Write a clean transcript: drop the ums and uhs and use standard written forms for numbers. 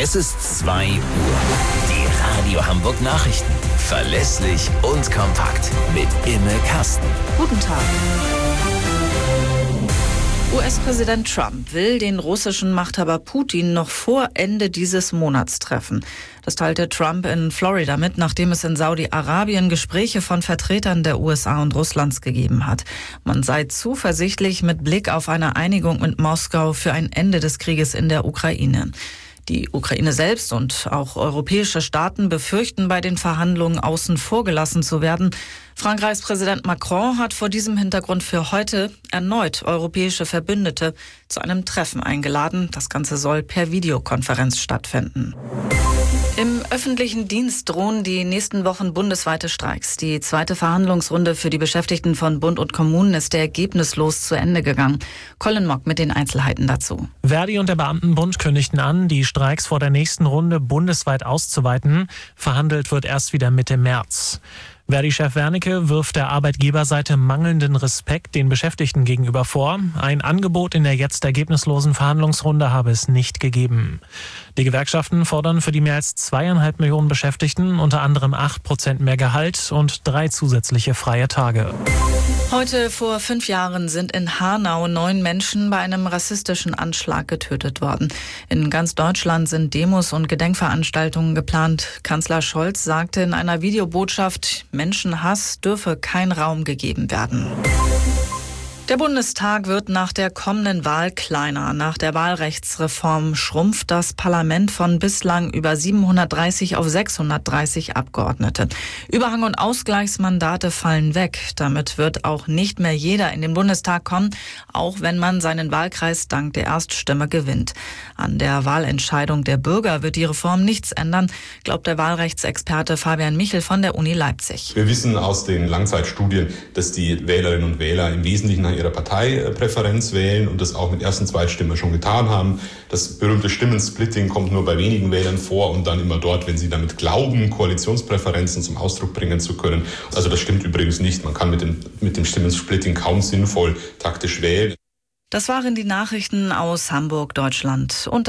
Es ist 2 Uhr. Die Radio Hamburg Nachrichten. Verlässlich und kompakt. Mit Imme Kasten. Guten Tag. US-Präsident Trump will den russischen Machthaber Putin noch vor Ende dieses Monats treffen. Das teilte Trump in Florida mit, nachdem es in Saudi-Arabien Gespräche von Vertretern der USA und Russlands gegeben hat. Man sei zuversichtlich mit Blick auf eine Einigung mit Moskau für ein Ende des Krieges in der Ukraine. Die Ukraine selbst und auch europäische Staaten befürchten, bei den Verhandlungen außen vor gelassen zu werden. Frankreichs Präsident Macron hat vor diesem Hintergrund für heute erneut europäische Verbündete zu einem Treffen eingeladen. Das Ganze soll per Videokonferenz stattfinden. Im öffentlichen Dienst drohen die nächsten Wochen bundesweite Streiks. Die zweite Verhandlungsrunde für die Beschäftigten von Bund und Kommunen ist ergebnislos zu Ende gegangen. Colin Mock mit den Einzelheiten dazu. Verdi und der Beamtenbund kündigten an, die Streiks vor der nächsten Runde bundesweit auszuweiten. Verhandelt wird erst wieder Mitte März. Verdi-Chef Wernicke wirft der Arbeitgeberseite mangelnden Respekt den Beschäftigten gegenüber vor. Ein Angebot in der jetzt ergebnislosen Verhandlungsrunde habe es nicht gegeben. Die Gewerkschaften fordern für die mehr als 2,5 Millionen Beschäftigten unter anderem 8% mehr Gehalt und 3 zusätzliche freie Tage. Heute vor 5 Jahren sind in Hanau 9 Menschen bei einem rassistischen Anschlag getötet worden. In ganz Deutschland sind Demos und Gedenkveranstaltungen geplant. Kanzler Scholz sagte in einer Videobotschaft, Menschenhass dürfe kein Raum gegeben werden. Der Bundestag wird nach der kommenden Wahl kleiner. Nach der Wahlrechtsreform schrumpft das Parlament von bislang über 730 auf 630 Abgeordnete. Überhang- und Ausgleichsmandate fallen weg. Damit wird auch nicht mehr jeder in den Bundestag kommen, auch wenn man seinen Wahlkreis dank der Erststimme gewinnt. An der Wahlentscheidung der Bürger wird die Reform nichts ändern, glaubt der Wahlrechtsexperte Fabian Michel von der Uni Leipzig. Wir wissen aus den Langzeitstudien, dass die Wählerinnen und Wähler im Wesentlichen nach ihrer Parteipräferenz wählen und das auch mit Erst- und Zweitstimme schon getan haben. Das berühmte Stimmensplitting kommt nur bei wenigen Wählern vor und dann immer dort, wenn sie damit glauben, Koalitionspräferenzen zum Ausdruck bringen zu können. Also das stimmt übrigens nicht. Man kann mit dem Stimmensplitting kaum sinnvoll taktisch wählen. Das waren die Nachrichten aus Hamburg, Deutschland.